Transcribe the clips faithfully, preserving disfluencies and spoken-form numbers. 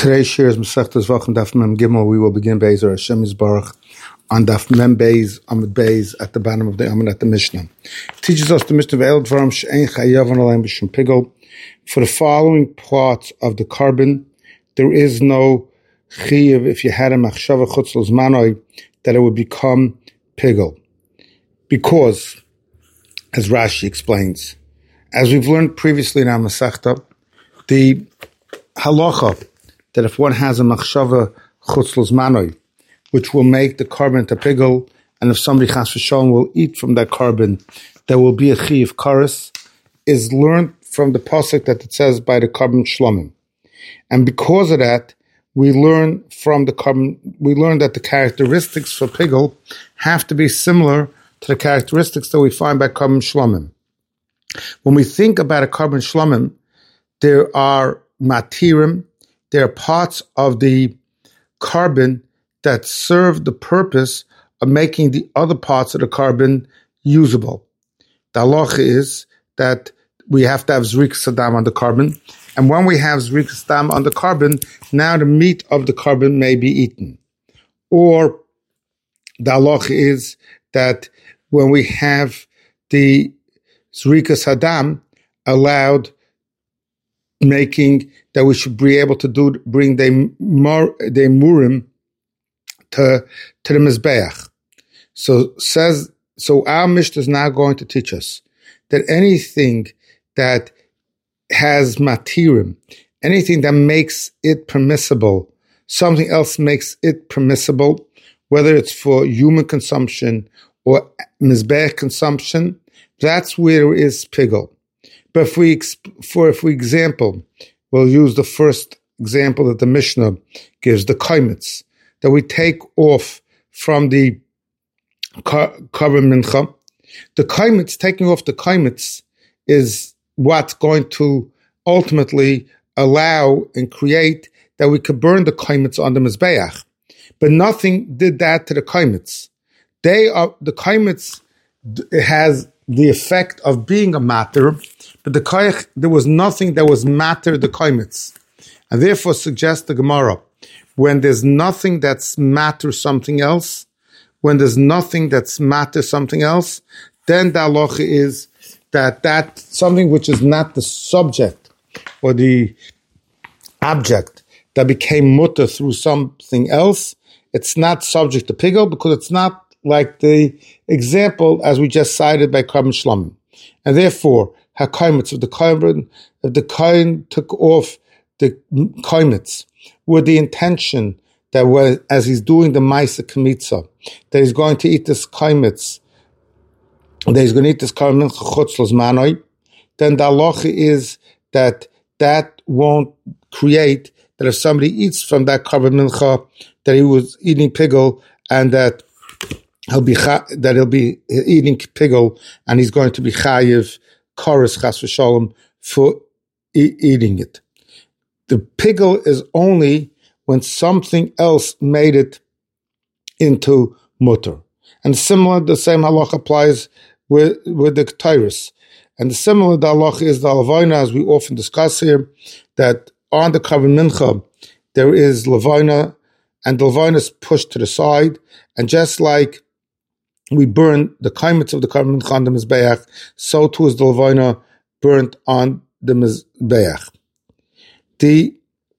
Today's share is Masechtas Vachim Daf Mem Gimel. We will begin Be'ezer Hashem Yisbarach on Daf Mem Beis Amud Beis at the bottom of the Amud at the Mishnah. It teaches us the Mishnah Ve'el Dvarim She'ein Chayav Analayim B'Shum Pigel. For the following parts of the carbon, there is no Chayav if you had a Machshava Chutz L'Zmanoi that it would become Pigel. Because, as Rashi explains, as we've learned previously in our Masechta, the halacha that if one has a machshava chutz l'zmanoi, which will make the carbon to pigel, and if somebody chas v'shalom will eat from that carbon, there will be a chiyuv kares, is learned from the pasuk that it says by the carbon shlomim. And because of that, we learn from the carbon, we learn that the characteristics for pigel have to be similar to the characteristics that we find by carbon shlomim. When we think about a carbon shlomim, there are matirim, there are parts of the carbon that serve the purpose of making the other parts of the carbon usable. The halacha is that we have to have zrik sadam on the carbon, and when we have zrik sadam on the carbon, now the meat of the carbon may be eaten. Or the halacha is that when we have the zrik sadam allowed, making that we should be able to do bring the the murim to to the mizbeach. So says so. Our Mishnah is now going to teach us that anything that has matirim, anything that makes it permissible, something else makes it permissible, whether it's for human consumption or mizbeach consumption, that's where it is pigel. But if we, for for example, we'll use the first example that the Mishnah gives, the kaimitz, that we take off from the carbon mincha. The kaimitz, taking off the kaimitz, is what's going to ultimately allow and create that we could burn the kaimitz on the mizbeach. But nothing did that to the kaimitz. They are, the kaimitz has the effect of being a matter, but the koyach, there was nothing that was matter the kaimitz. And therefore suggests the Gemara, when there's nothing that's matter something else, when there's nothing that's matter something else, then the halacha is that that something which is not the subject or the object that became mutter through something else, it's not subject to pigel because it's not like the example as we just cited by carbon shlomim. And therefore, hakaimitz, if the carbon, if the kain took off the kaimitz with the intention that when, as he's doing the ma'aser kamitza, that he's going to eat this kaimitz, that he's going to eat this carbon chutz l'zmanoi, then the halacha is that that won't create that if somebody eats from that carbon mincha, that he was eating pigel, and that he'll be that he'll be eating pigel, and he's going to be chayiv kares chas v'shalom for e- eating it. The pigel is only when something else made it into mutter. And similar, the same halach applies with, with the ketairis. And the similar the halach is the levina, as we often discuss here, that on the carbon mincha there is levina, and the levina is pushed to the side, and just like we burn the kaimitz of the carbon mincha on the mizbeach, so too is the levina burnt on the mizbeach. The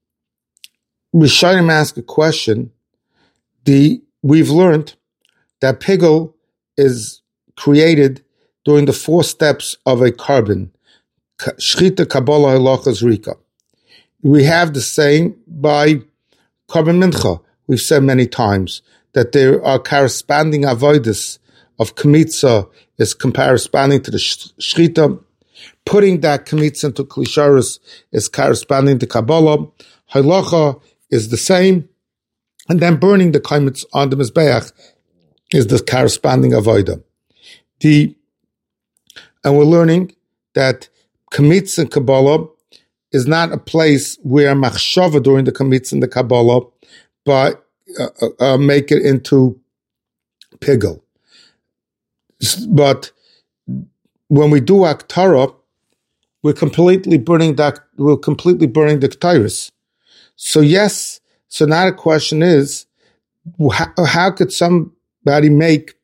Rishonim ask a question. The we've learned that pigel is created during the four steps of a carbon. Shchita, Kabbalah, Halacha, Zrika. We have the same by carbon mincha. We've said many times that there are corresponding avodas of kamitza is corresponding to the shchita. Putting that kamitza into klisharis is corresponding to Kabbalah. Halacha is the same. And then burning the kaimitz on the mizbeach is the corresponding avodah. The, and we're learning that kamitz and Kabbalah is not a place where machshava during the kamitz and the Kabbalah, but uh, uh, make it into pigel. But when we do Aktara, we're completely burning that. We're completely burning the ketairis. So yes, so now the question is, how, how could somebody make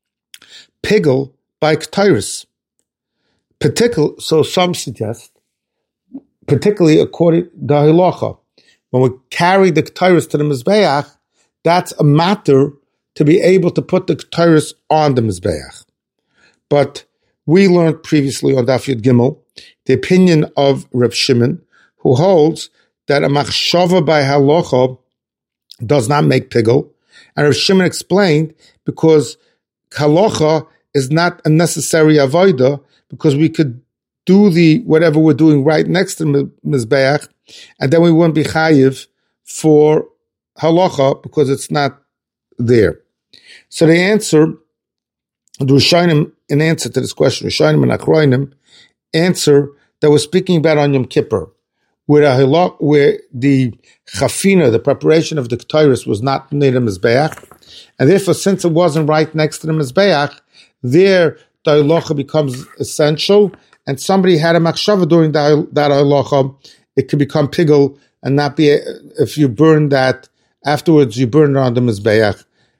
pigel by Ketairis? Particular, so some suggest, particularly according to the halacha, when we carry the Ketairis to the Mizbeach, that's a matter to be able to put the Ketairis on the Mizbeach. But we learned previously on Daf Yud Gimel the opinion of Reb Shimon, who holds that a machshava by halacha does not make pigel. And Reb Shimon explained because halacha is not a necessary avodah, because we could do the whatever we're doing right next to the Mizbeach, and then we wouldn't be chayiv for halacha because it's not there. So the answer, the Rishonim, in answer to this question, Rishonim and Achronim answer that we're speaking about on Yom Kippur, where, a halach, where the chafina, the preparation of the Ketairis, was not near the Mizbeach, and therefore, since it wasn't right next to the Mizbeach, there the halacha becomes essential, and somebody had a machshava during that, that halacha, it could become pigel and not be, if you burn that, afterwards you burn it on the Mizbeach,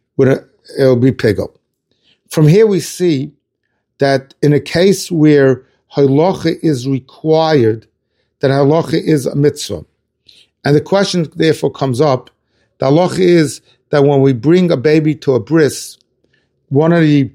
it'll be pigel. From here we see that in a case where halacha is required, that halacha is a mitzvah. And the question therefore comes up, the halacha is that when we bring a baby to a bris, one of the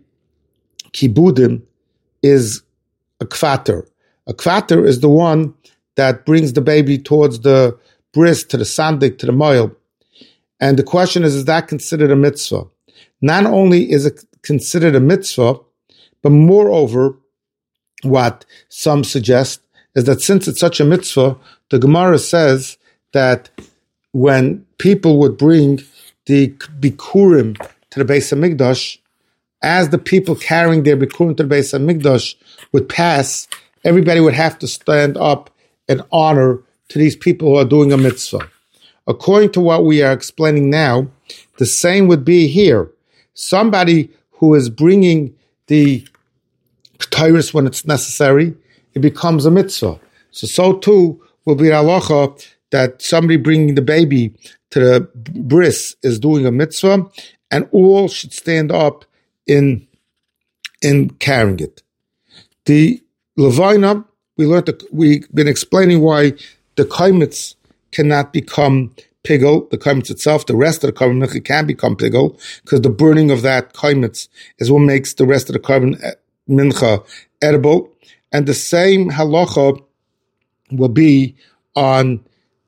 kibudim is a kvater. A kvater is the one that brings the baby towards the bris, to the sandik, to the moil. And the question is, is that considered a mitzvah? Not only is it considered a mitzvah, but moreover, what some suggest is that since it's such a mitzvah, the Gemara says that when people would bring the bikurim to the Beis HaMikdash, as the people carrying their bikurim to the Beis HaMikdash would pass, everybody would have to stand up in honor to these people who are doing a mitzvah. According to what we are explaining now, the same would be here. Somebody who is bringing the Ketairis when it's necessary, it becomes a mitzvah. So, so too will be halacha that somebody bringing the baby to the bris is doing a mitzvah, and all should stand up in in carrying it. The Levina, we learned that we've been explaining why the kaimitz cannot become pigel, the kaimitz itself. The rest of the carbon mincha can become pigel, because the burning of that kaimitz is what makes the rest of the carbon mincha edible. And the same halacha will be on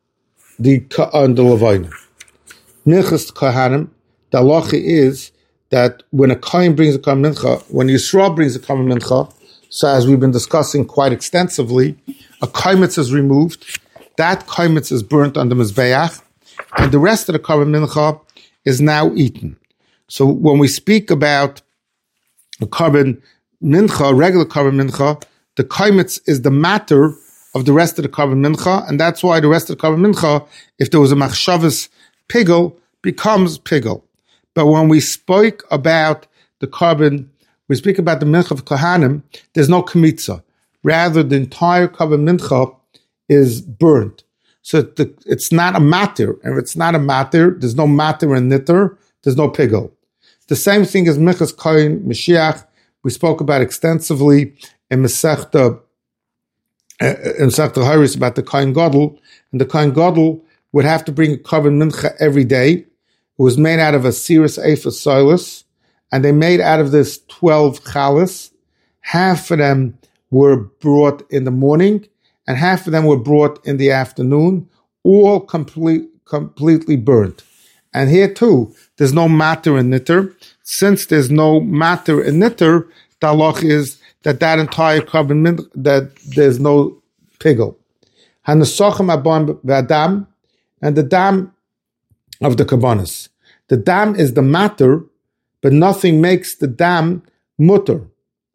the on the Levina. Minchas Kohanim, the halacha is that when a kohen brings a korban mincha, when Yisrael brings a korban mincha, so as we've been discussing quite extensively, a kaimitz is removed, that kaimitz is burnt on the mizbeach, and the rest of the korban mincha is now eaten. So when we speak about a korban mincha, regular korban mincha, the kaimitz is the matter of the rest of the korban mincha, and that's why the rest of the korban mincha, if there was a machshavas pigel, becomes pigel. But when we spoke about the korban, we speak about the mincha of kohanim, there's no kmitza. Rather, the entire korban mincha is burnt. So the, it's not a matter. And if it's not a matter, there's no matter in nitter, there's no pigel. The same thing as minchas kohen Mashiach, we spoke about extensively in Masechta, in Masechta Haris about the kohen gadol, and the kohen gadol would have to bring a korban mincha every day. It was made out of a Siris Ephah Silas, and they made out of this twelve chalas. Half of them were brought in the morning, and half of them were brought in the afternoon, all complete, completely burnt. And here too, there's no matter in nitter. Since there's no matter in nitter, the halach is that that entire korban, that there's no pigel. Hanasochem abon v'adam, and the dam of the kabbanis. The dam is the matter, but nothing makes the dam mutter.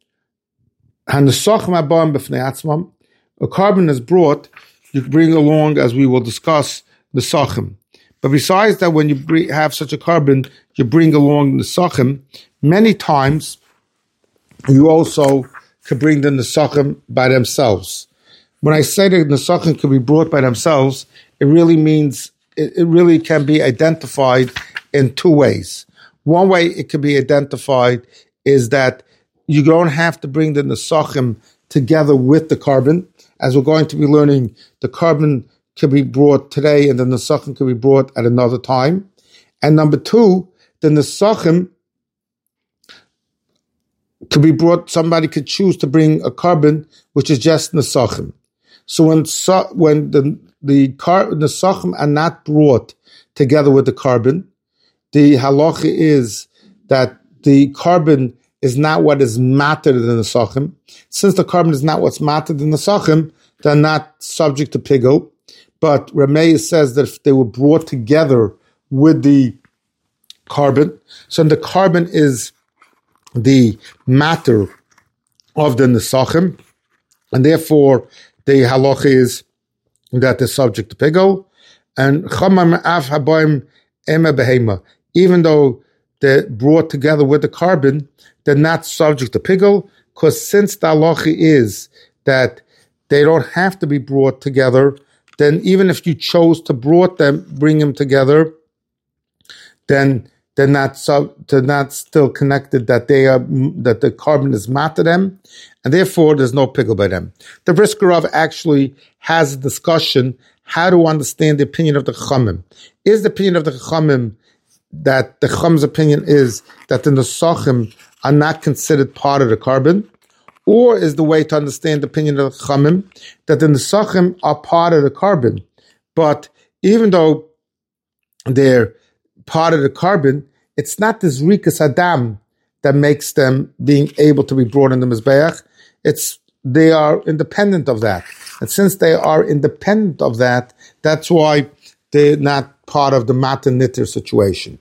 Hanasochem abon b'fnei atzmam. A korban is brought, you bring along, as we will discuss, the sochem. But besides that, when you bring, have such a korban, you bring along the sochem. Many times, you also could bring the nesachim by themselves. When I say that the nesachim could be brought by themselves, it really means it, it really can be identified in two ways. One way it can be identified is that you don't have to bring the nesachim together with the carbon. As we're going to be learning, the carbon can be brought today and the nesachim can be brought at another time. And number two, the nesachim could be brought, somebody could choose to bring a carbon which is just nesachim. So when so, when the the car, nesachim are not brought together with the carbon, the halacha is that the carbon is not what is mattered in the nesachim. Since the carbon is not what's mattered in the nesachim, they're not subject to pigul. But Ramey says that if they were brought together with the carbon, so the carbon is the matter of the nesachim, and therefore the halacha is that they're subject to pigul. And chamam af habayim ema behema, even though they're brought together with the carbon, they're not subject to pigul, because since the halacha is that they don't have to be brought together, then even if you chose to brought them, bring them together, then they're not sub, they're not still connected, that they are, that the carbon is mat to them, and therefore there's no pigul by them. The Brisker Rav actually has a discussion how to understand the opinion of the Chachamim. Is the opinion of the Chachamim that the Chacham's opinion is that the nesachim are not considered part of the carbon? Or is the way to understand the opinion of the Chachamim that the nesachim are part of the carbon, but even though they're part of the carbon, it's not this rikas adam that makes them being able to be brought in the mizbeach. It's they are independent of that, and since they are independent of that, that's why they're not part of the matan nitter situation.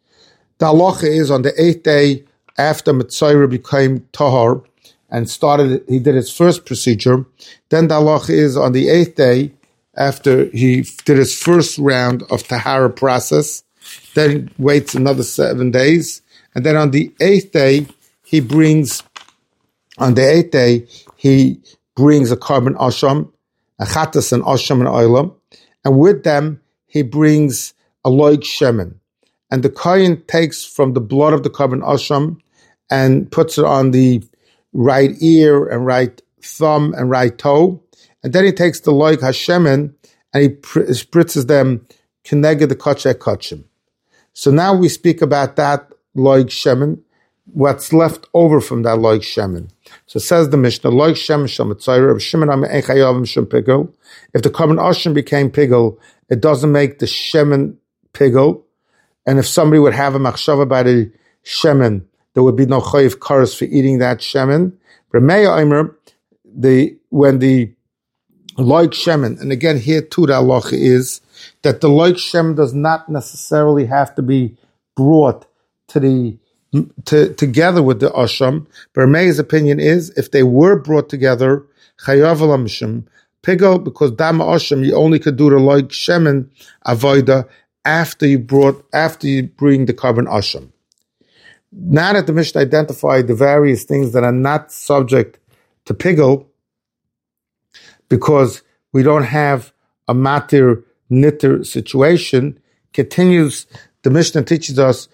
The halacha is on the eighth day after Mitzayra became tahar and started, he did his first procedure. Then the halacha is on the eighth day after he did his first round of tahara process. Then he waits another seven days, and then on the eighth day he brings. On the eighth day he brings a carbon asham, a chatas and asham and oilam, and with them he brings a loig shemen. And the kohen takes from the blood of the carbon asham and puts it on the right ear and right thumb and right toe. And then he takes the loig hashemen and he spritzes them keneged the kacheh kachim. So now we speak about that loig shemen, what's left over from that loig shemen. So says the Mishnah, loig shemen shel mitzayra, shemen am ein chayavim shem pigul. If the carbon asham became pigul, it doesn't make the shemen pigul. And if somebody would have a machshava by the shemen, there would be no chayiv karas for eating that shemen. Remeya Omer, the when the loig shemen, and again here too the halacha is that the loig shemen does not necessarily have to be brought to the to, together with the asham. But Remeya's opinion is if they were brought together, chayav alamishim pigel, because dama asham you only could do the loig shemen avoida after you brought after you bring the carbon asham. Now that the Mishnah identified the various things that are not subject to pigul, because we don't have a matir nitter situation, continues, the Mishnah teaches us,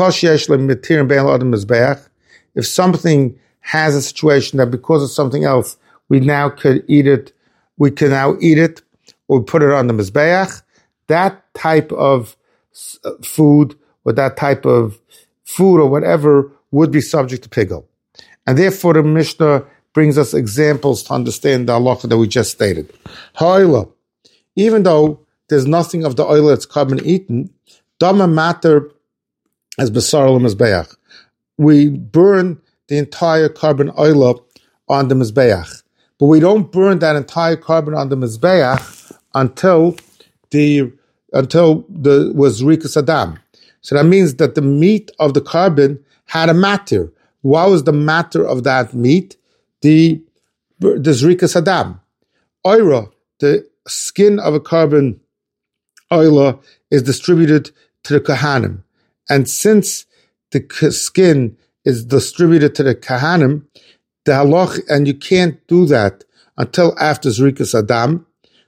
if something has a situation that because of something else, we now could eat it, we can now eat it, or put it on the mizbeach, that type of food, or that type of food or whatever would be subject to pigul. And therefore the Mishnah brings us examples to understand the halacha that we just stated. Ha'ila, even though there's nothing of the oil that's carbon eaten, dama matter as basar al-mizbeach. We burn the entire carbon oil on the mizbeach, but we don't burn that entire carbon on the mizbeach until the until the was rikas adam. So that means that the meat of the carbon had a matter. What was the matter of that meat? The the zrikas adam. Oira, the skin of a carbon oila, is distributed to the kahanim. And since the skin is distributed to the kahanim, the halach, and you can't do that until after zrikas adam.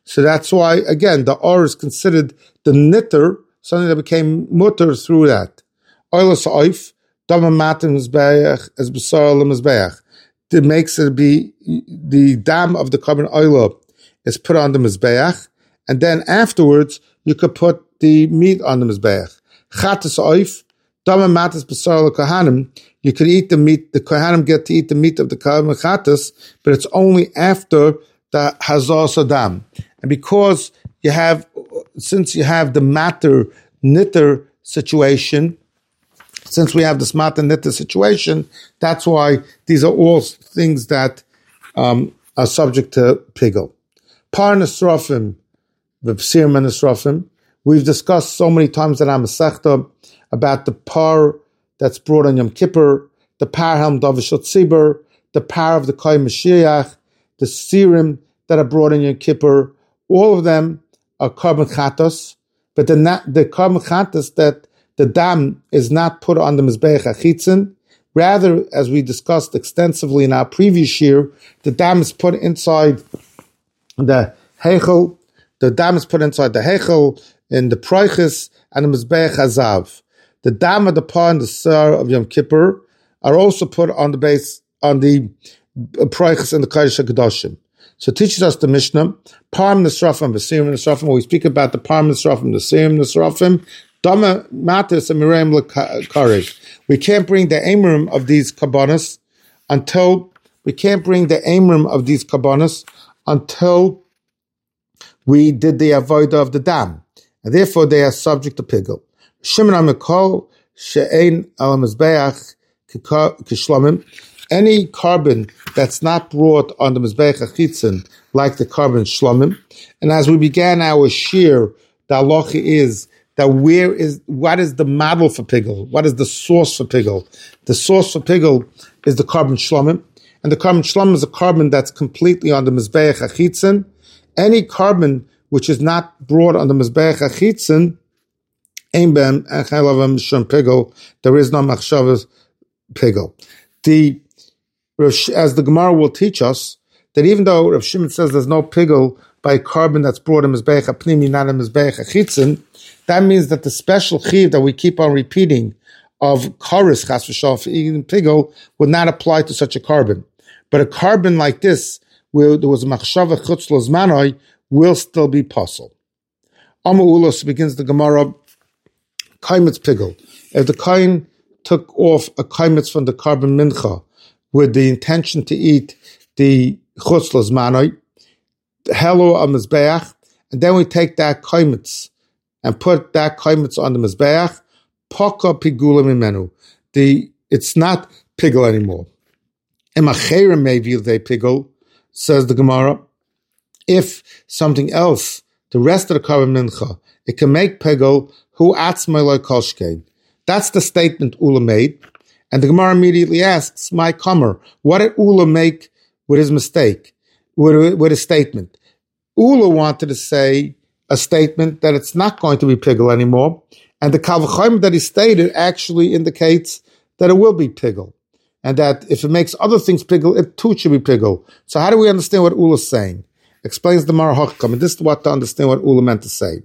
So that's why, again, the or is considered the nitter, something that became mutter through that. Oilas oif, dama matim mizbeach, as besar mizbeach. It makes it be, the dam of the carbon oil is put on the mizbeach, and then afterwards, you could put the meat on the mizbeach. Chatas oif, dama matis besar kohanim, you could eat the meat, the kohanim get to eat the meat of the carbon chatas, but it's only after the hazar sadam. And because you have, since you have the matter nitter situation, since we have this matter nitter situation, that's why these are all things that um, are subject to pigel. Par nesrofim, v'psir nesrofim. We've discussed so many times that I'm a sechta about the par that's brought on Yom Kippur, the par helm davishot tzibur, the par of the Koy Mashiach, the sirim that are brought in Yom Kippur. All of them are carbon chatos, but the, not, the carbon chatos that the dam is not put on the mizbeach achitzin. Rather, as we discussed extensively in our previous year, the dam is put inside the heichel. The dam is put inside the heichel in the proiches and the mizbeach hazav. The dam of the par and the sar of Yom Kippur are also put on the base on the proiches and the kodesh hakadoshim. So it teaches us the Mishnah, Parm Nesrafim, Basirim Nesrafim, when we speak about the Parm Nesrafim, the Basirim Nesrafim, Dama Matis and Miriam Lekarev. We can't bring the Amrim of these Kabbanas until, we can't bring the Amrim of these Kabbanas until we did the Avodah of the Dam. And therefore they are subject to Pigel. Shimon HaMekol, She'ein Al Mizbeach, Kishlomim. Any carbon that's not brought on the Mizbeach HaChitzin, like the carbon Shlomim. And as we began our shir, the halacha is that where is, what is the model for Pigel? What is the source for Pigel? The source for Pigel is the carbon Shlomim. And the carbon Shlomim is a carbon that's completely on the Mizbeach HaChitzin. Any carbon which is not brought on the Mizbeach HaChitzin, Ein ben Echelavam Shum Pigel, there is no Machshavas Pigel. The As the Gemara will teach us, that even though Rav Shimon says there's no pigel by carbon that's brought in Mizbeach HaPnimi, not in Mizbeach HaChitzin, that means that the special chiv that we keep on repeating of Koris Chas V'Shalom for eating pigel would not apply to such a carbon. But a carbon like this, where there was a Machshava Chutz Lozmanoi, will still be possible. Amma Ulos begins the Gemara, Kaimitz pigel. If the Kain took off a Kaimitz from the carbon mincha, with the intention to eat the chutz lozmanoi, the helo on mizbeach, and then we take that kaimitz and put that kaimitz on the mizbeach, poka pigula mimenu. The it's not pigel anymore. Emacherim maybe they pigel, says the Gemara. If something else, the rest of the carbon mincha, it can make pigel hu atzmai loy kolshkein. That's the statement Ula made. And the Gemara immediately asks, my comer, what did Ula make with his mistake, with, with his statement? Ula wanted to say a statement that it's not going to be pigel anymore, and the Kal V'chomer that he stated actually indicates that it will be pigel, and that if it makes other things pigel, it too should be pigel. So how do we understand what Ula is saying? Explains the Mar Hochkam, and this is what to understand what Ula meant to say.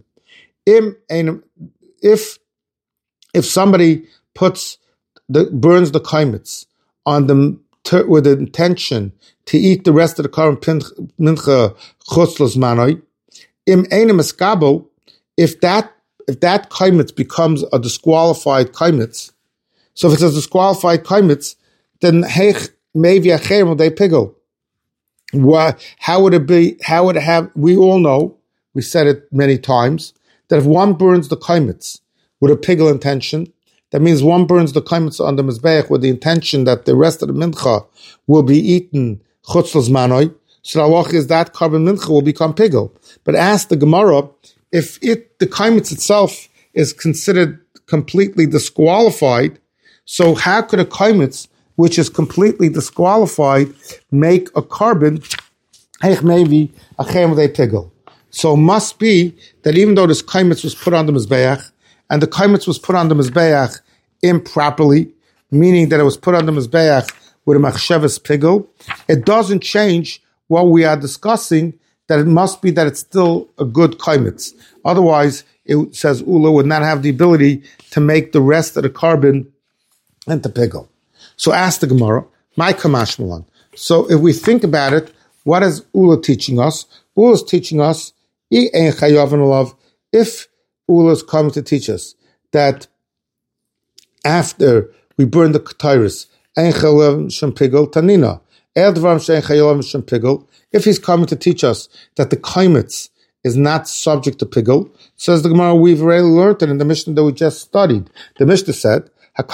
If, if somebody puts The, burns the kaimitz on them ter, with the intention to eat the rest of the carbon mincha chutz lozmanoi, im einem eskabel, if that if that kaimitz becomes a disqualified kaimitz, so if it's a disqualified kaimitz, then heich maybe acherim they pigel. Why? How would it be? How would it have? We all know, we said it many times, that if one burns the kaimitz with a pigel intention, that means one burns the kaimitz on the mizbeach with the intention that the rest of the mincha will be eaten chutz lozmanoi. So the halacha is that carbon mincha will become pigel. But ask the Gemara, if it the kaimitz itself is considered completely disqualified, so how could a kaimitz which is completely disqualified make a carbon heich maybe a chemodei pigel? So it must be that even though this kaimitz was put on the mizbeach, and the kaimitz was put on the mizbeach improperly, meaning that it was put on the mizbeach with a machshavas pigel, it doesn't change what we are discussing, that it must be that it's still a good kaimitz. Otherwise, it says Ula would not have the ability to make the rest of the carbon into pigel. So ask the Gemara, my kamashmalan. So if we think about it, what is Ula teaching us? Ula is teaching us, if Ula is coming to teach us that after we burn the ketairis, tanina, if he's coming to teach us that the kaimitz is not subject to pigel, says the Gemara, we've already learned it in the Mishnah that we just studied. The Mishnah said, the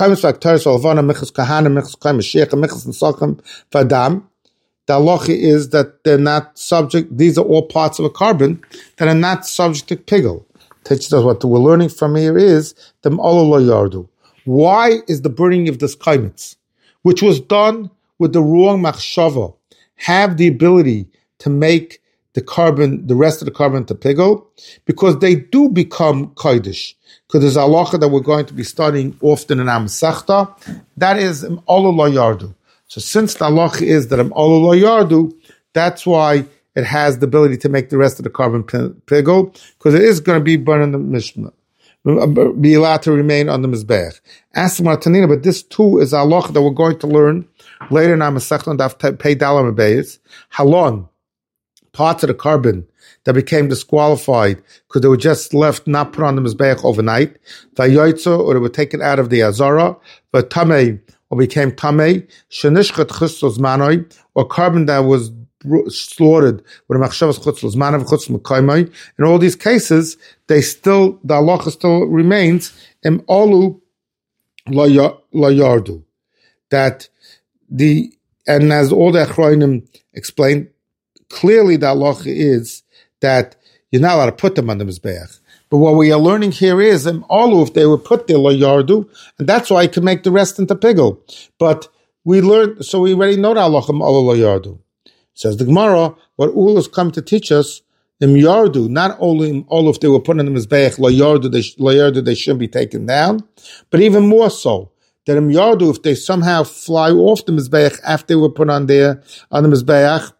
halacha is that they're not subject, these are all parts of a carbon that are not subject to pigel. Teaches us what we're learning from here is the lo yardu. Why is the burning of this kaimitz, which was done with the wrong machshava, have the ability to make the carbon, the rest of the carbon to pigel? Because they do become kodesh. Because there's a halacha that we're going to be studying often in Am Sechta, that is im olu lo yardu. So since the halacha is that im olu lo yardu, that's why it has the ability to make the rest of the carbon pigel, because it is going to be burned in the Mishnah, be allowed to remain on the Mizbeach. Ask the Martanina, but this too is a halacha that we're going to learn later in Am Sechta and Daf Pei Dalam Abayis. Halon, parts of the carbon that became disqualified because they were just left not put on the Mizbeach overnight, Vayoitzo, or they were taken out of the Azara, but Tamei, or became Tamei, Shenishchat Chustos Manoi, or carbon that was slaughtered with a Machshavas Chutzlos Manav Chutz Mekaimai. In all these cases, they still, the halacha still remains, Im Olu Lo Yardu. That the, and as all the Achroinim explained, clearly the halacha is that you're not allowed to put them on the Mizbeach. But what we are learning here is, um, all if they were put there, lo yardu, and that's why you can make the rest into pigel. But we learned, so we already know the halacha, all lo yardu. Says the Gemara, what Ul has come to teach us, im yardu, not only all if they were put on the Mizbeach, lo yardu, they, lo yardu, they shouldn't be taken down, but even more so, that im yardu, if they somehow fly off the Mizbeach after they were put on there, on the Mizbeach,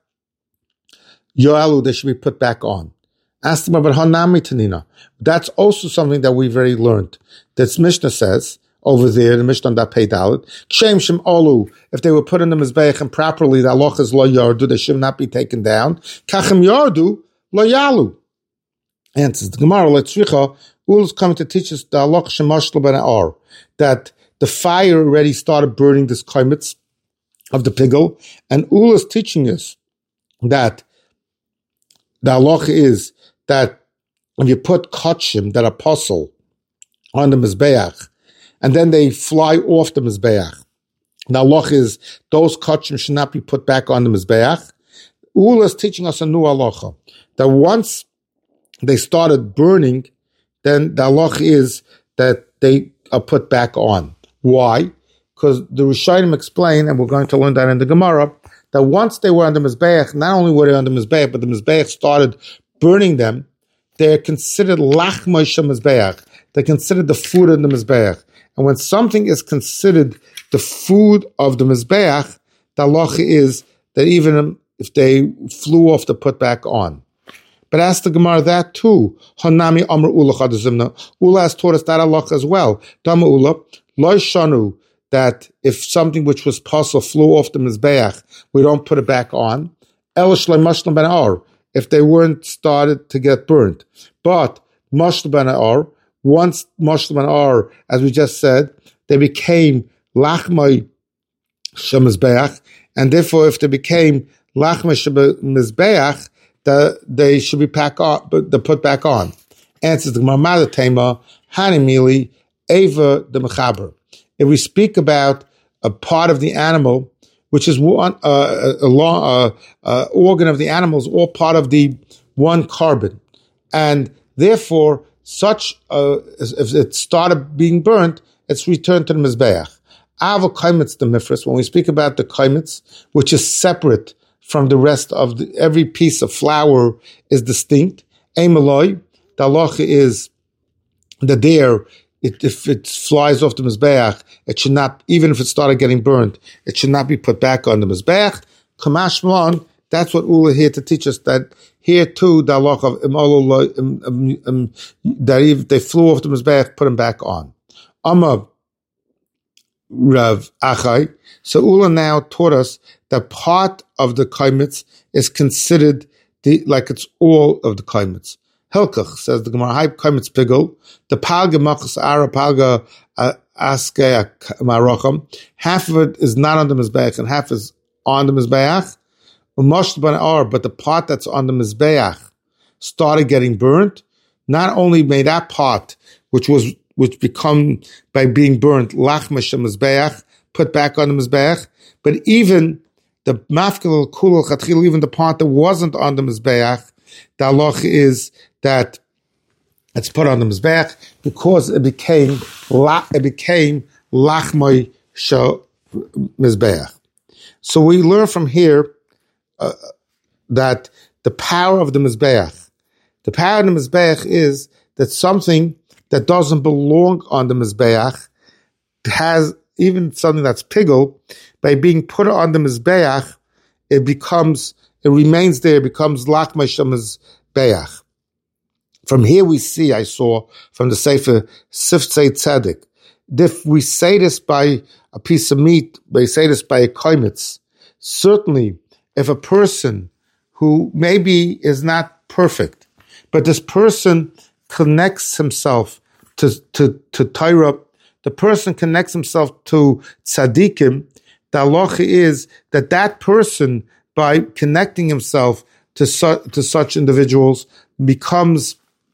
Yoalu, they should be put back on. Ask them about Hanami Tanina. That's also something that we've already learned. This Mishnah says over there, the Mishnah on that Pei Dalet, Kshem Shem Olu, if they were put in the Mizbeach and properly, the halacha is lo yardu, they should not be taken down. Kachem yardu, lo yalu. Answers the Gemara, Letzricha, Ul is coming to teach us the halacha shemashlo ben ar, that the fire already started burning this kaimitz of the pigel, and Ul is teaching us that the halacha is that when you put kachim, that apostle, on the Mizbeach, and then they fly off the Mizbeach, the halacha is those kachim should not be put back on the Mizbeach. Ula is teaching us a new halacha, that once they started burning, then the halacha is that they are put back on. Why? Because the Rishonim explain, and we're going to learn that in the Gemara, that once they were on the Mizbeach, not only were they on the Mizbeach, but the Mizbeach started burning them, they're considered lachma shel Mizbeach. They're considered the food of the Mizbeach. And when something is considered the food of the Mizbeach, the halacha is that even if they flew off, to put back on. But ask the Gemara that too. Hanami Amr Ula Chadazimna. Ula has taught us that halacha as well. Dama Ula, Lo Shanu, that if something which was possible flew off the Mizbeach, we don't put it back on. Elish le mashlam ben ar, if they weren't started to get burnt. But mashlam ben ar, once mashlam ben ar, as we just said, they became lachmai shel Mizbeach, and therefore if they became lachmai shel Mizbeach, the, they should be pack on, but they're put back on. Answers the Gemara Tema, Hanimili, Eva the Mechaber. If we speak about a part of the animal, which is one uh, a long uh, uh, organ of the animal, is all part of the one carbon, and therefore, such uh, if it started being burnt, it's returned to the mizbeach. Avo kaimitz the mifras. When we speak about the kaimitz, which is separate from the rest of the, every piece of flour is distinct. Emaloi, the halacha is that there. It, if it flies off the Mizbeach, it should not, even if it started getting burnt, it should not be put back on the Mizbeach. Kamash Malon, That's what Ula here to teach us, that here too, the halacha of imolol, im, im, im, that if they flew off the Mizbeach, put them back on. Amma Rav Achai. So Ula now taught us that part of the kaimitz is considered the, like it's all of the kaimitz. Helkach, says the Gemara, hype kaimitz pigel, the palga machas ara palga aske maracham, half of it is not on the Mizbeach and half is on the Mizbeach. But the part that's on the Mizbeach started getting burnt. Not only may that part, which was which become by being burnt, lachmash Mizbeach, put back on the Mizbeach, but even the mafkel kulal chatchil, even the part that wasn't on the Mizbeach, the halach is that it's put on the Mizbeach because it became it became lachmay Mizbeach. So we learn from here uh, that the power of the Mizbeach, the power of the Mizbeach is that something that doesn't belong on the Mizbeach has, even something that's pigel, by being put on the Mizbeach, it becomes, it remains there, it becomes lachmay Mizbeach. From here we see, I saw from the Sefer Siftzei Tzedek, if we say this by a piece of meat, we say this by a kaimitz, certainly if a person who maybe is not perfect, but this person connects himself to, to, to Torah, the person connects himself to tzaddikim, the halacha is that that person, by connecting himself to, su- to such individuals, becomes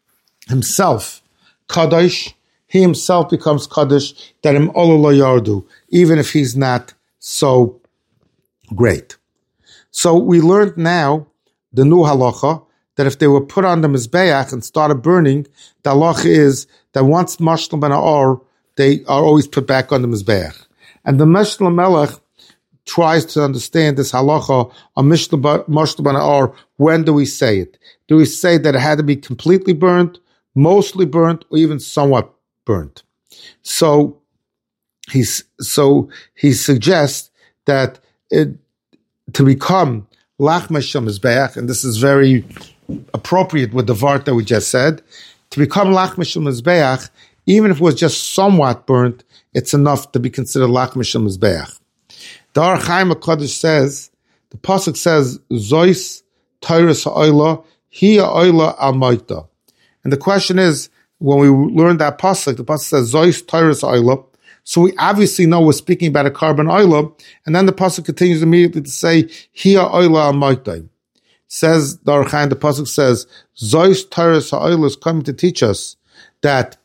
himself kadosh. He himself becomes kadosh, that him olu lo yardu, even if he's not so great. So we learned now the new halacha, that if they were put on the Mizbeach and started burning, the halacha is that once Mashal ben Ha'or, they are always put back on the Mizbeach. And the Meshul Melech tries to understand this halacha on Mashal ben Ha'or. When do we say it? Do we say that it had to be completely burnt, mostly burnt, or even somewhat burnt? So he's so he suggests that it, to become lachmay Mizbeach, and this is very appropriate with the vart that we just said, to become lachmay Mizbeach, even if it was just somewhat burnt, it's enough to be considered lachmay Mizbeach. The Or Chaim HaKadosh says, the pasuk says, Zois Teiros ha'oila, hi ha'oila al moita. And the question is, when we learned that pasuk, the pasuk says, Zois Teiros ha'oila, so we obviously know we're speaking about a carbon oila, and then the pasuk continues immediately to say, hi ha'oila al moita. Says the Or Chaim, the pasuk says, Zois Teiros ha'oila is coming to teach us that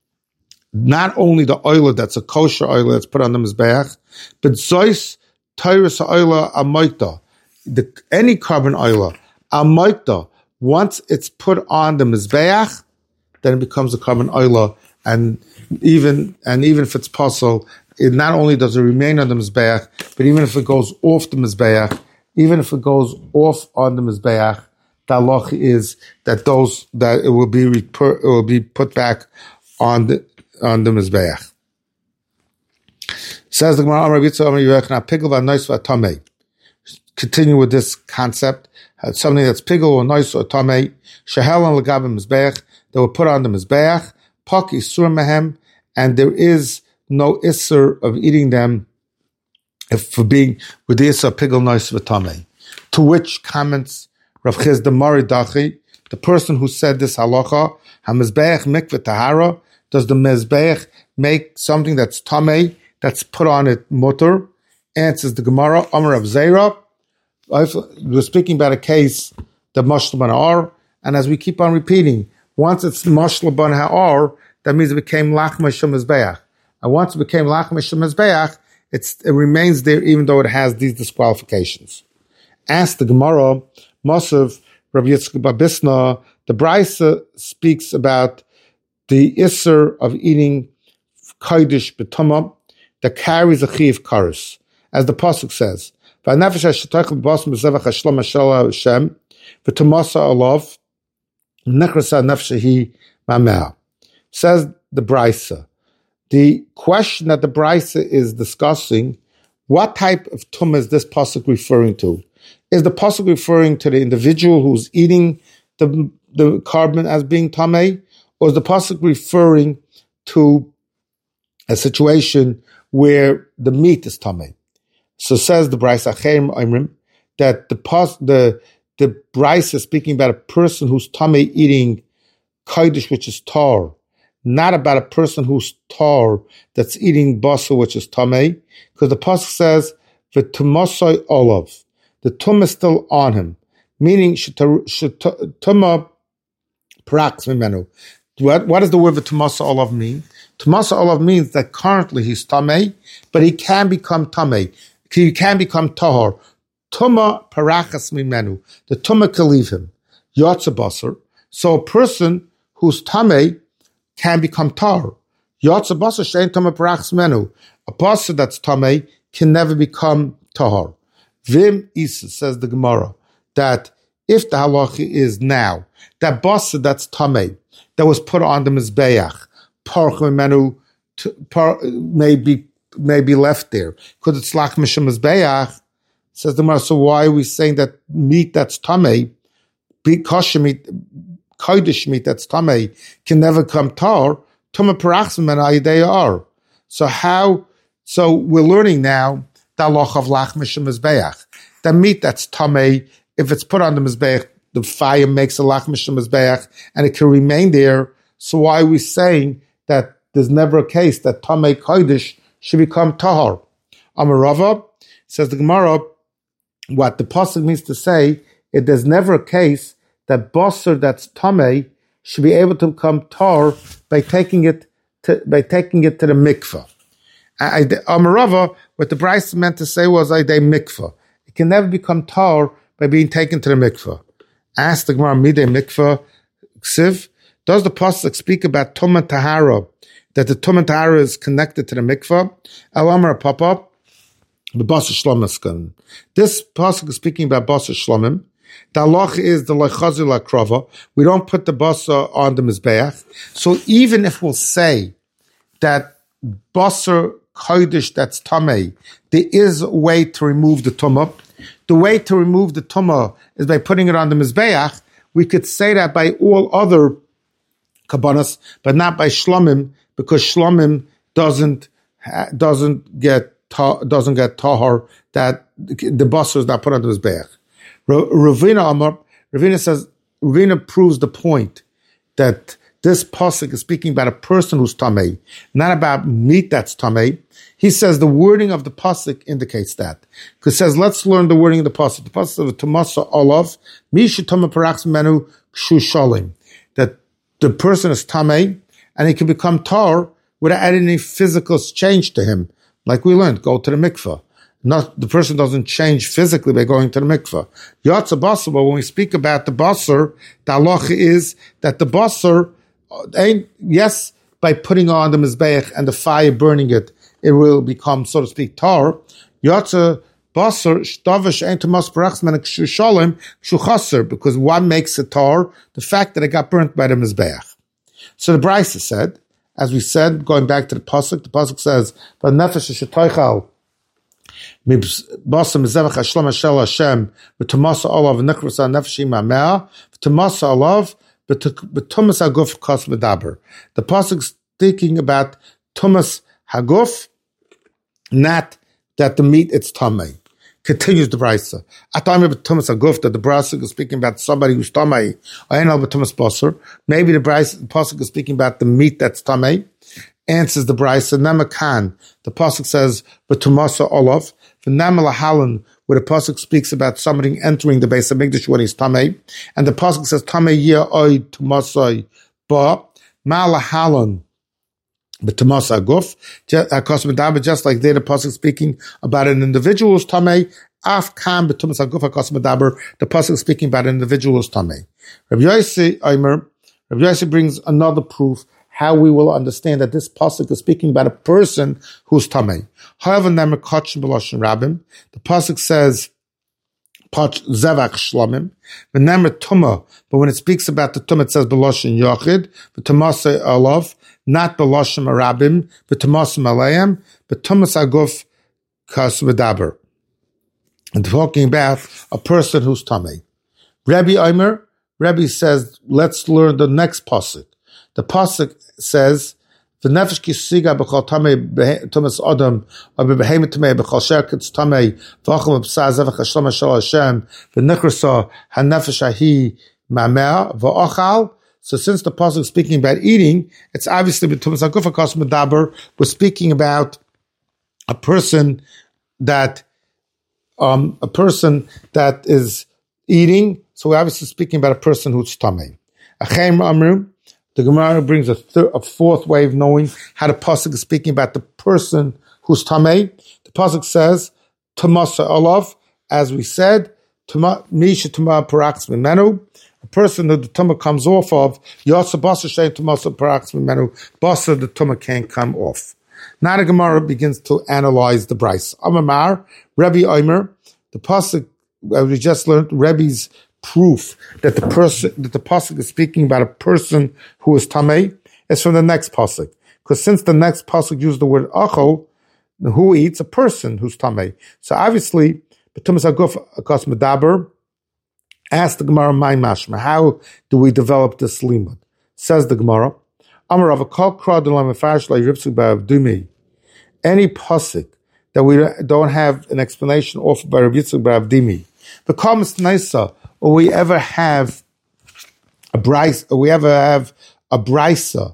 not only the oil that's a kosher oil that's put on the Mizbeach, but Zois Teiros ha'oila amoita, the any carbon oil amoita, once it's put on the Mizbeach, then it becomes a carbon oil, and even and even if it's possible, it not only does it remain on the Mizbeach, but even if it goes off the Mizbeach, even if it goes off on the Mizbeach, the halacha is that those that it will be reper, it will be put back on the on the Mizbeach. Says the Gemara, Amar Yitzchak, Amar Yechna, pigel v'anois v'tamei. Continue with this concept. Something that's pigel or nois or tamei. Shehel and legab Mizbeach, that were put on the Mizbeach. Pak isur mehem, and there is no isur of eating them if for being with the isur pigel nois v'tamei. To which comments Rav Chizda Mari Dachi, the person who said this halacha, ha-Mizbeach mikveh tahara, does the Mizbeach make something that's tamei, that's put on it mutter? Answers the Gemara, Amar Rav Zera. We're speaking about a case, the Mashal ben Ha'or, and as we keep on repeating, once it's Mashal ben Ha'or, that means it became lachmay Mizbeach. And once it became lachmay Mizbeach, it's, it remains there even though it has these disqualifications. Ask the Gemara, Mosav Rav Yitzchak Babisna, the Brisa speaks about the Isser of eating Kodesh B'tumah that carries a Chiv Karis. As the Pasuk says, V'nefesh ha'shetachel b'basm b'zevach ha'shlom ha'shel Hashem v'tumasa alav nechrasa nefesh mameh. Says the Brisa. The question that the Brisa is discussing, what type of tumah is this Pasuk referring to? Is the pasuk referring to the individual who's eating the the carbon as being tamei, or is the pasuk referring to a situation where the meat is tamei? So says the Brisa Acherim Oimrim that the pas the the Brisa is speaking about a person who's tamei eating kodesh, which is tar, not about a person who's tar that's eating basar, which is tamei, because the pasuk says v'tumasai olav, the tum is still on him, meaning tuma prax mimenu. What what does the word v'tumasa olav mean? Tumasa olav means that currently he's tamei, but he can become tamei. He can become tahor. Tuma parachas mimenu. The tuma can leave him. Yotze basar. So a person who's tamei can become tahor. Yotze basar shein tuma parachas mimenu. A basar that's tamei can never become tahor. Vim isa, says the Gemara, that if the halacha is now that basar that's tamei that was put on the mizbeach, parach mimenu may be may be left there because it's lach mishum mizbeach. Says the Gemara, so why are we saying that meat that's tamei, kosher meat, kodesh meat that's tamei, can never come tar? Tuma parachim and they are. So how? So we're learning now the halacha of lach mishum mizbeach. The meat that's tamei, if it's put on the mizbeach, the fire makes a lach mishum mizbeach, and it can remain there. So why are we saying that there's never a case that tamei kodesh should become tahar? Amarava, says the Gemara, what the pasuk means to say is there's never a case that basar that's tamei should be able to become tar by taking it to by taking it to the mikveh. Amarava, what the Brisa meant to say was idei mikveh. It can never become tar by being taken to the mikveh. Ask the Gemara, midei mikveh ksiv. Does the pasuk speak about tumah tahara, that the tumah tahara is connected to the mikveh? Elamar papa. The basar shlomim. This pasuk is speaking about basar shlomim. The halacha is the lechazir lakrava. We don't put the basar on the mizbeach. So even if we'll say that basar kodesh that's tamei, there is a way to remove the tumah. The way to remove the tumah is by putting it on the mizbeach. We could say that by all other kabbanas, but not by shlomim, because shlomim doesn't doesn't get doesn't get tahar, that the basar is not put on the mizbeach. Ravina Amar, Ravina says, Ravina proves the point that this pasuk is speaking about a person who's tamei, not about meat that's tamei. He says the wording of the pasuk indicates that. Because it says, let's learn the wording of the pasuk. The pasuk of Tumasa Olav, Misha Tuma Parachs Menu Kshu Shalim. That the person is tamei, and he can become tar without any physical change to him. Like we learned, go to the mikveh. Not the person doesn't change physically by going to the mikveh. Yotze basar, but when we speak about the basar, the halacha is that the basar, ain't, yes, by putting on the mizbeach and the fire burning it, it will become, so to speak, tar. Yotze basar shtavish ain't tumas parachman kshu shalim kshu chaser, because what makes it tar? The fact that it got burnt by the mizbeach. So the Brisa said, as we said, going back to the pasuk, the pasuk says, "But nefesh shetoichal basar mizevach hashlom shel Hashem v'tumasa olav v'nikrasa nefesh imameh v'tumasa olav v'tumas haguf kos medaber." The pasuk is speaking about tumas haguf, not that the meat it's tamei. Continues the Brisa. I thought maybe tumas haguf, that the Brisa is speaking about somebody who's tamei. I know about tumas basar. Maybe the Brisa, the pasuk is speaking about the meat that's tamei. Answers the Brisa, Nemakan. The pasuk says, "V'tumasa olav." V'nam lahalan, where the pasuk speaks about somebody entering the Beis Hamikdash when he's tamei, and the pasuk says, "Tamei yeh oy tumasai ba ma lahalan." But Tumasa Guf, just like there, the pasuk speaking about an individual who's tamei. Af kam b'Tumasa Guf hakos medaber. The pasuk speaking about an individual who's tamei. Rabbi Yossi Omer, Rabbi Yossi brings another proof how we will understand that this pasuk is speaking about a person who's tamei. However, nemer kach b'loshen rabim. The pasuk says zevach shlomim, v'nemer tuma. But when it speaks about the tuma, it says b'loshen yochid, v'tumasa olav. Not b'loshem arabim, but tumasim aleim, but tumas aguf kas v'daber. and talking about a person who's tamei. Rabbi Omer, Rabbi says, let's learn the next pasuk. The pasuk says, "V'nefesh kisiga b'chol tamei tumas adam v'behemet tamei b'chol sherketz tamei v'acham b'psar zevach hashlama shel Hashem v'nichrasa hanefesh ahi mameh v'achal." So since the pasuk is speaking about eating, it's obviously b'tumas hagufa kos medaber. We're speaking about a person that um, a person that is eating. So we're obviously speaking about a person who's tamei. Achem amru. The Gemara brings a, thir- a fourth way of knowing how the pasuk is speaking about the person who's tamei. The pasuk says, "Tamasa olav," as we said, "Misha tama paraks mimenu." A person that the tuma comes off of, "Yotza basa shein tamasa paraks mimenu." Basa, the tuma can't come off. Now the Gemara begins to analyze the brayso. Amar Rabbi Omer, the pasuk uh, we just learned, Rabbi's proof that the person that the pasuk is speaking about a person who is tamei is from the next pasuk, because since the next pasuk used the word achol, who eats, a person who's tamei. So obviously, b'tumas haguf akas medaber. Ask the Gemara, my mashma, how do we develop this limud? Says the Gemara, Amar Rav Kol Kra D'Lam Mefarish La Yiripsuk Ba'avdumi. Any pasuk that we don't have an explanation offered by Rav Yitzchak Ba'avdimi, the comments nicer. Or we ever have a bryce, or we ever have a brisa,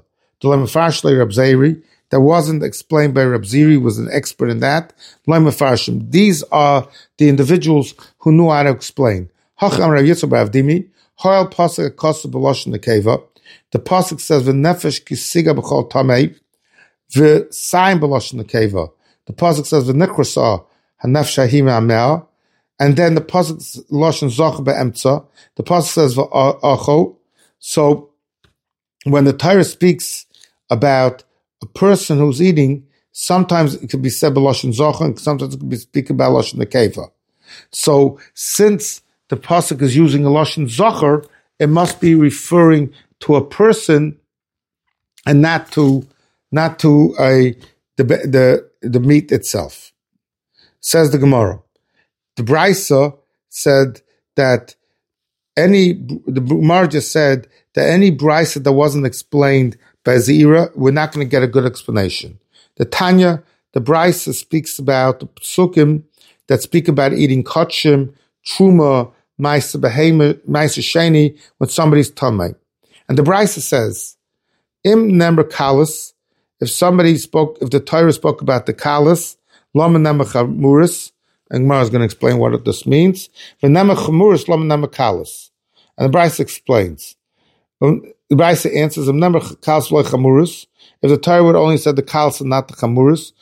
that wasn't explained by Rab Ziri, was an expert in that. These are the individuals who knew how to explain. The pasuk says, "V'nefesh kisiga b'chol tamei v'sayim b'loshen nekeva." The pasuk says, "V'nikrasa hanefesh ha'hi me'ameh." And then the pasuk lashon zoch be'emtza. The pasuk says v'acho. So when the Torah speaks about a person who's eating, sometimes it could be said b'lashon zoch, and sometimes it could be speaking about lashon nekeva. So since the pasuk is using a lashon zocher, it must be referring to a person and not to not to a the the the meat itself. Says the Gemara. The Brisa said that any, the Gemara just said that any Brisa that wasn't explained by Zira, we're not going to get a good explanation. The Tanya, the Brisa speaks about the Psukim that speak about eating kachim, truma, ma'aser behema, ma'aser sheni, when somebody's tamei. And the Brisa says, im nember kalas, if somebody spoke, if the Torah spoke about the kalas, lama nember chamuris, and Gemara is going to explain what this means. And the Brisa explains. The Brisa answers, if the Torah would only said the kalas and not the chamurus,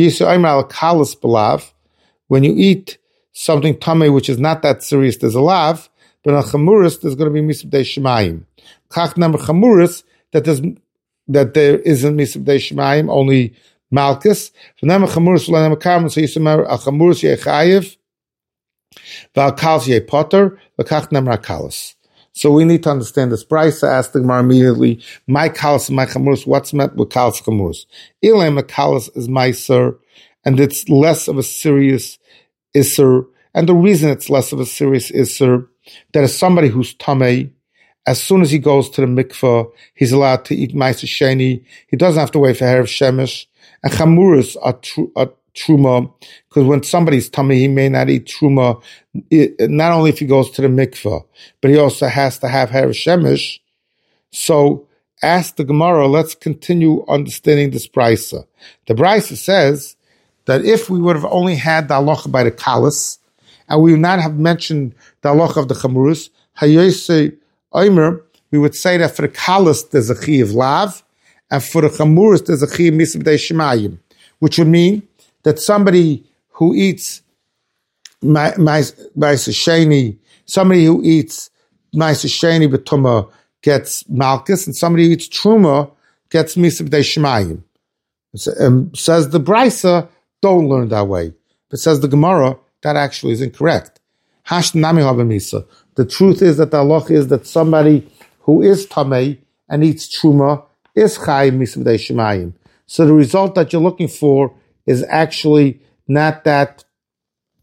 when you eat something tamei which is not that serious, there's a lav, but on chamurus there's going to be misbdei shemayim. Kach number chamurus, that there's that there isn't misbdei shemayim, only Malchus. So you used to remember a chamurus yechayev, v'alkalas yepotter, v'kach nemar kalas. So we need to understand this. Brisa asked the Gemara immediately, my kalas and my chamurus, what's meant with kalas chamurus? Ilay kalas is meiser, and it's less of a serious isser. And the reason it's less of a serious isser, that is somebody who's tamei, as soon as he goes to the mikveh, he's allowed to eat meiser sheni. He doesn't have to wait for Erev Shemesh. And chamurus are, tr- are truma, because when somebody's tummy, he may not eat truma, it, not only if he goes to the mikveh, but he also has to have Erev Shemesh. So, ask the Gemara, let's continue understanding this brisa. The brisa says that if we would have only had the halacha by the kalas, and we would not have mentioned the halacha of the chamurus, hayose omer, we would say that for the kalas there's a chi of lav, and for the chamurus, there's a chi misbdei shemayim, which would mean that somebody who eats ma'aser sheni, somebody who eats ma'aser sheni b'tumah gets malchus, and somebody who eats truma gets misbdei shemayim. Um, says the Brisa, don't learn that way. But says the Gemara, that actually is incorrect. Hash nami habamisa. The truth is that the halacha is that somebody who is tamei and eats truma is chai misbdei shemayim. So the result that you're looking for is actually not that,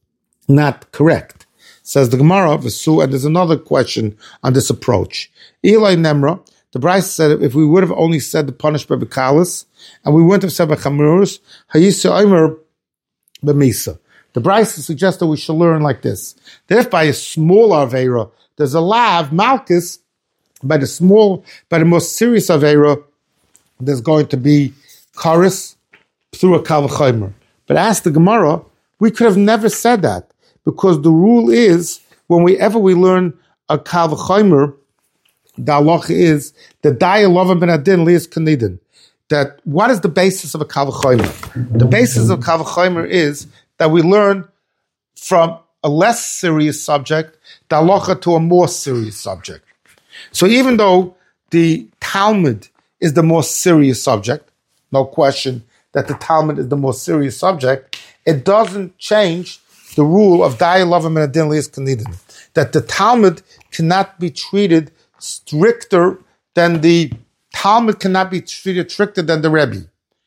not correct. Says the Gemara, Vesu, and there's another question on this approach. Eli Nemra, the Bryce said if we would have only said the punishment b'kalis, and we wouldn't have said b'chamurus, hayisa omer b'misa. The Bryce suggests that we should learn like this: that if by a small avera there's a lav malchus, by the small, by the most serious avera, there's going to be karis through a kal v'chomer. But ask the Gemara, we could have never said that, because the rule is when we ever we learn a kal v'chomer, the halacha is the daya lova ben adin lias kanidin. That what is the basis of a kal v'chomer? The basis of kal v'chomer is that we learn from a less serious subject, the halacha, to a more serious subject. So even though the Talmud is the more serious subject, no question that the Talmud is the more serious subject, it doesn't change the rule of daya lova ben adin lias kanidin. That the Talmud cannot be treated stricter than the Talmud cannot be treated stricter than the Rebbe.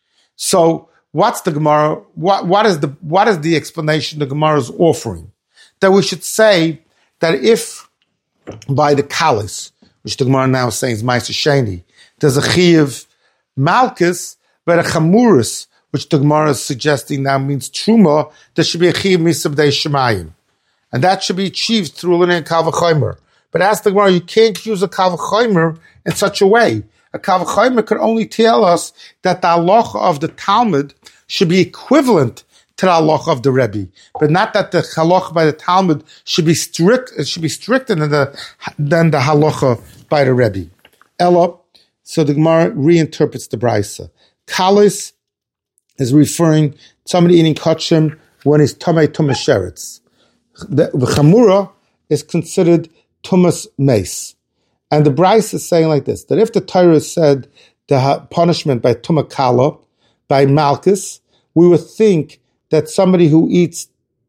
So what's the Gemara? What what is the what is the explanation the Gemara is offering? That we should say that if by the kalis, which the Gemara now is saying is Ma'aser Sheni, there's a chiyuv malchus, but a chamurus, which the Gemara is suggesting now means truma, there should be a chiyuv misa b'dei shemayim, and that should be achieved through learning a kal v'chomer. But ask the Gemara, you can't use a kal v'chomer in such a way. A kal v'chomer could only tell us that the halacha of the Talmud should be equivalent to the halacha of the Rebbe, but not that the halacha by the Talmud should be strict. It should be stricter than the than the halacha by the Rebbe. Ella, so the Gemara reinterprets the Brisa. Kalis is referring to somebody eating kachim when he's tamei tumas sheretz. The, the chamura is considered tumas mace. And the Bryce is saying like this, that if the Torah said the punishment by tumah kala, by malchus, we would think that somebody who eats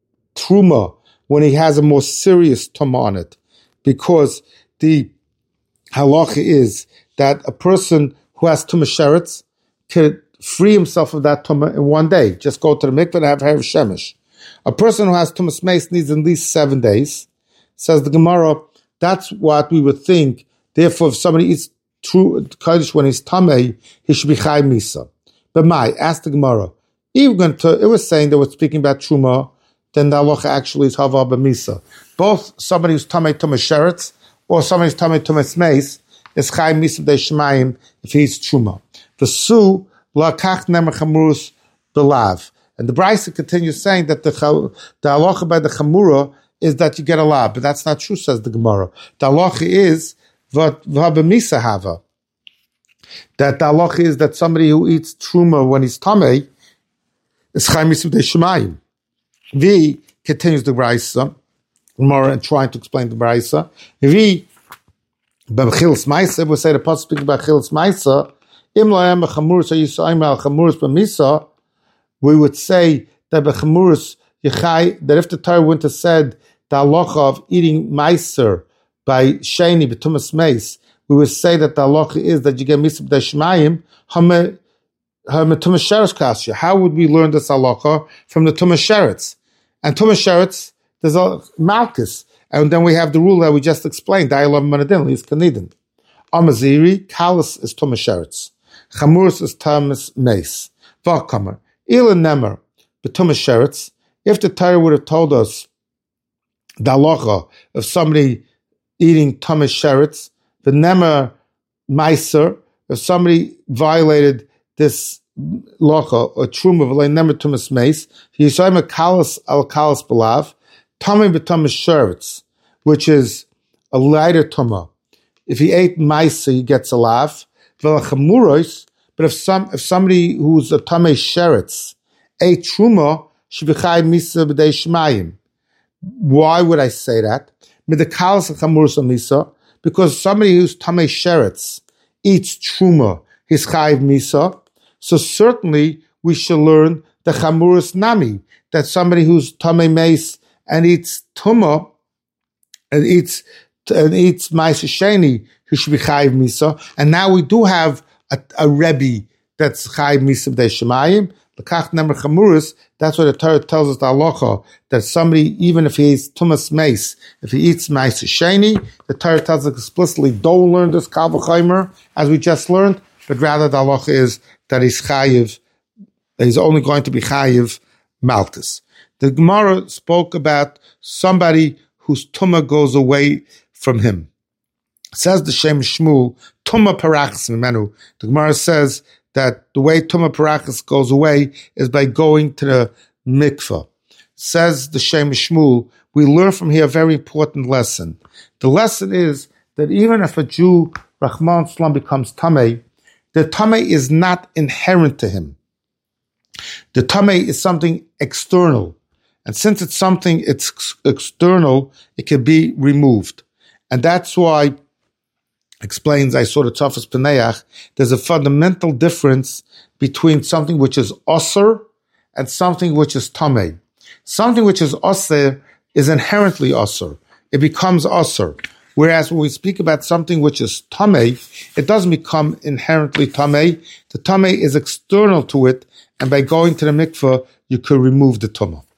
truma when he has a more serious tumah on it, because the halacha is that a person who has tumah sheretz could free himself of that tumah in one day. Just go to the mikveh and have hair shemesh. A person who has tumas mace needs at least seven days. Says the Gemara, that's what we would think. Therefore, if somebody eats true kodesh when he's tamei, he should be chai misa. But my, ask the Gemara, even to, it was saying that we're speaking about truma, then the halacha actually is hava b'misa. Both somebody who's tamei tumas sheretz or somebody who's tamei tumas mace is chai misa b'dei shemayim if he eats truma. The su lakach nemer chamurus belav. And the Brisa continues saying that the the halacha by the chamura is that you get a lav, but that's not true, says the Gemara. The halacha is v'habemisa hava. That the halacha is that somebody who eats truma when he's tamei is chai misa b'dei shemayim. V continues the Brisa more and trying to explain the Brisa. V b'chilas ma'isa, we say the pasuk speaking about chilas ma'isa. Im la'em b'chamurus ha'yisayim al chamurus b'misa. We would say that b'chamurus yechai, that if the Torah wouldn't have said the halacha of eating meiser by sheni b'tumas meis, we would say that the halacha is that you get misa b'dei shemayim ha'me tumas sheretz kasya. How would we learn this halacha from the tumas sheretz? And tumas sheretz, there's a malchus, and then we have the rule that we just explained. Daya lova ben adin lias kanidin. Amaziri kalis is tumas sheretz, chamurus is tumas meis. V'akamer ilan nemer b'tumas sheretz. If the Torah would have told us the halacha of somebody eating tumas sheretz, the nemer meiser, if somebody violated this halacha or truma v'lei nemer tumas meis, he yisayim a kalas al kalas belav, tamei b'tumas sheretz, which is a lighter tumah. If he ate meiser, he gets a lav. V'lachamuros, but if some if somebody who's a tamei sheretz ate truma, shibichai misa b'dei shemayim. Why would I say that? Midakalas chamurus misa, because somebody who's tamei sheretz eats truma, he's chayiv misa. So certainly we should learn the chamurus nami, that somebody who's tamei meis and eats tuma and eats and eats ma'aser sheni, he should be chayiv misa. And now we do have a, a rebbe that's chayiv misa b'dei shemayim, L'kach nemer chamuris, that's why the Torah tells us the halacha, that somebody, even if he eats tumas meis, if he eats meis sheni, the Torah tells us explicitly, don't learn this kal v'chaymer, as we just learned, but rather the halacha is that he's chayiv, that he's only going to be chayiv malchus. The Gemara spoke about somebody whose tumah goes away from him. Says the Shem Shmuel, tumah parachas mimenu. The Gemara says that the way tumah parachas goes away is by going to the mikveh. Says the Shem Shmuel, we learn from here a very important lesson. The lesson is that even if a Jew, Rahman Salam, becomes tamei, the tamei is not inherent to him. The tamei is something external. And since it's something it's ex- external, it can be removed. And that's why, explains I saw the Tzafas Paneach, there's a fundamental difference between something which is osir and something which is tamei. Something which is osir is inherently osir. It becomes osir. Whereas when we speak about something which is tamei, it doesn't become inherently tamei. The tamei is external to it, and by going to the mikveh, you could remove the tumah.